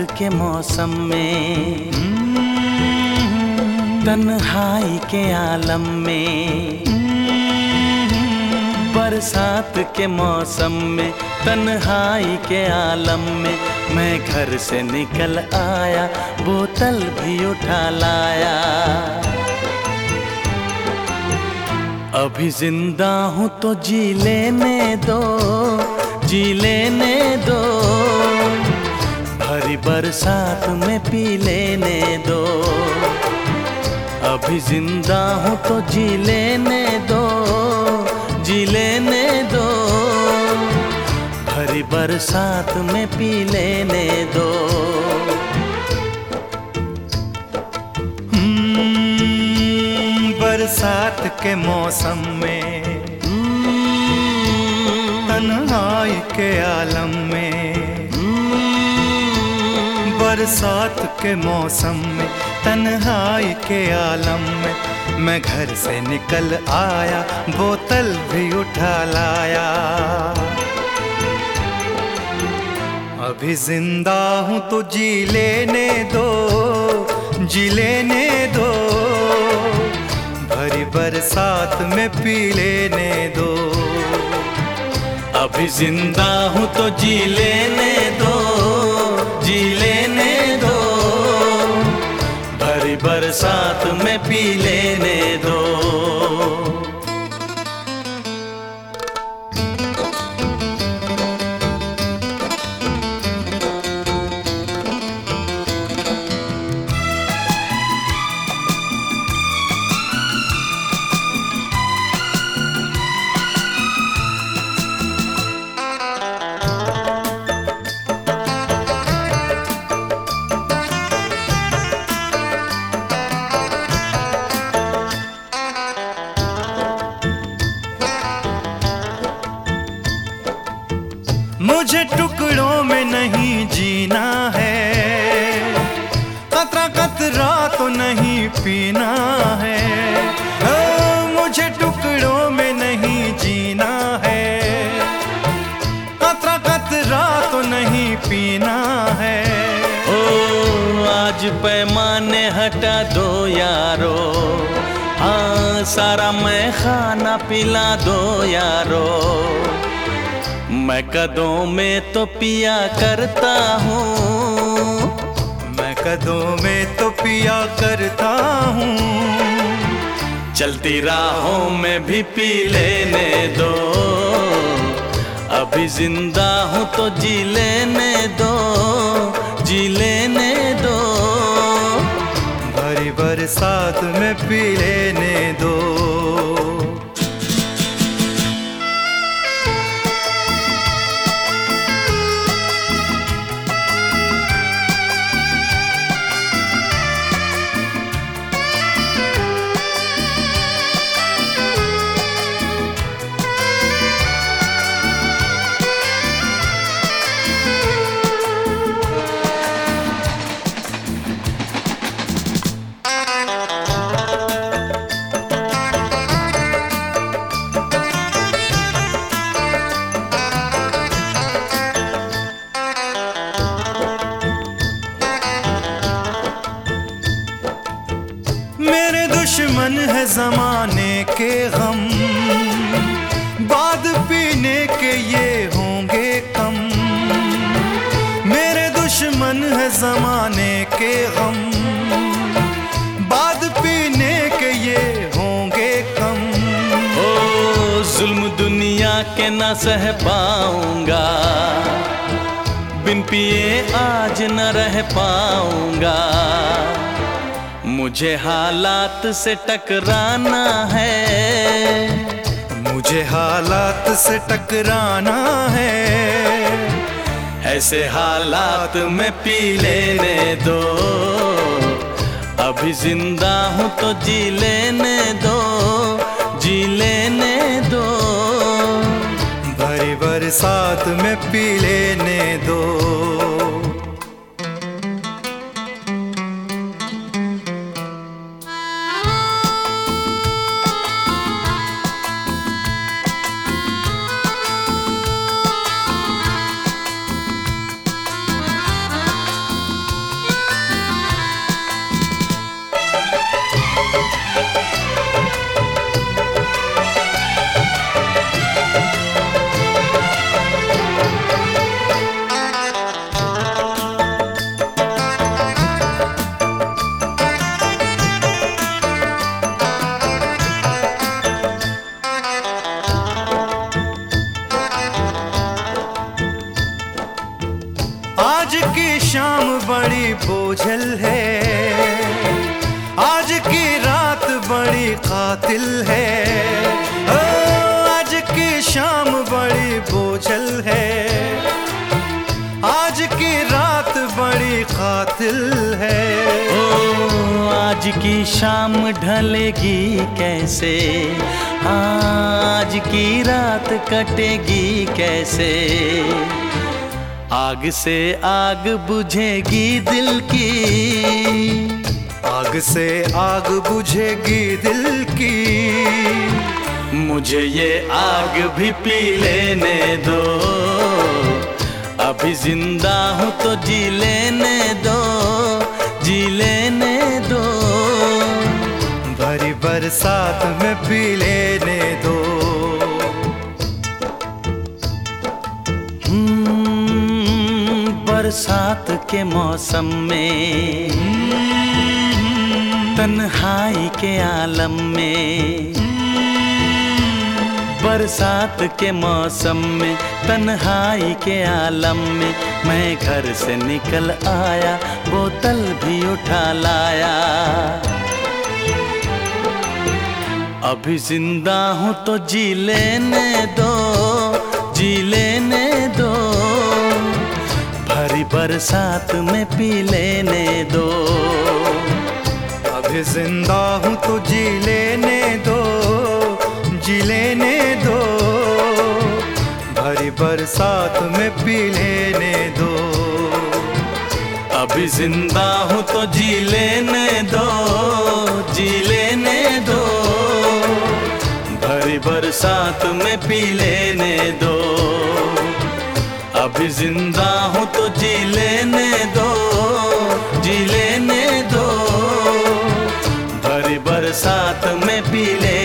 के मौसम में, तन्हाई के आलम में, बरसात के मौसम में, तन्हाई के आलम में, मैं घर से निकल आया, बोतल भी उठा लाया। अभी जिंदा हूँ तो जी लेने दो, जी लेने दो, भरी बरसात में पी लेने दो। अभी जिंदा हूँ तो जी लेने दो, जी लेने दो, भरी बरसात में पी लेने दो। बरसात के मौसम में, तन्हाई के आलम में, बरसात के मौसम में, तन्हाई के आलम में, मैं घर से निकल आया, बोतल भी उठा लाया। अभी जिंदा हूँ तो जी लेने दो, जी लेने दो, भरी बरसात में पी लेने दो। अभी जिंदा हूँ तो जी लेने दो, जी लेने दो, भरी बरसात में पी लेने दो। मुझे टुकड़ों में नहीं जीना है, कतरा कतरा तो नहीं पीना है। मुझे टुकड़ों में नहीं जीना है, कतरा कतरा तो नहीं पीना है। ओ आज पैमाने हटा दो यारो, हाँ सारा मैं खाना पिला दो यारो। मैं कदों में तो पिया करता हूँ, मैं कदों में तो पिया करता हूँ। चलती राहों में भी पी लेने दो, अभी जिंदा हूँ तो जी लेने दो, जी लेने दो, भरी बरसात में पी लेने दो। मेरे दुश्मन है जमाने के गम, बाद पीने के ये होंगे कम। मेरे दुश्मन है जमाने के गम, बाद पीने के ये होंगे कम। ओ जुल्म दुनिया के न सह पाऊंगा, बिन पिए आज न रह पाऊंगा। मुझे हालात से टकराना है, मुझे हालात से टकराना है। ऐसे हालात में पी लेने दो, अभी जिंदा हूँ तो जी लेने दो, जी लेने दो, भरी बरसात में पी लेने दो। बड़ी बोझल है, आज की रात बड़ी कातिल है। ओ आज की शाम बड़ी बोझल है, आज की रात बड़ी कातिल है। ओ आज की शाम ढलेगी कैसे, आज की रात कटेगी कैसे। आग से आग बुझेगी दिल की, आग से आग बुझेगी दिल की। मुझे ये आग भी पी लेने दो, अभी जिंदा हूँ तो जी लेने दो, जी लेने दो। भरी बरसात में पी लेने दो। बरसात के मौसम में, तन्हाई के आलम में। बरसात के मौसम में, तन्हाई के आलम में, मैं घर से निकल आया, बोतल भी उठा लाया। अभी जिंदा हूँ तो जी लेने दो, जी लेने दो। भरी बरसात में पी लेने दो। अभी जिंदा हूँ तो जी लेने दो, जी लेने दो। भरी बरसात में पी लेने दो। अभी जिंदा हूँ तो जी लेने दो, जी लेने दो। भरी बरसात में पी लेने दो। अभी जिंदा हूँ तो जी लेने दो, जी लेने दो। भरी बरसात में पी ले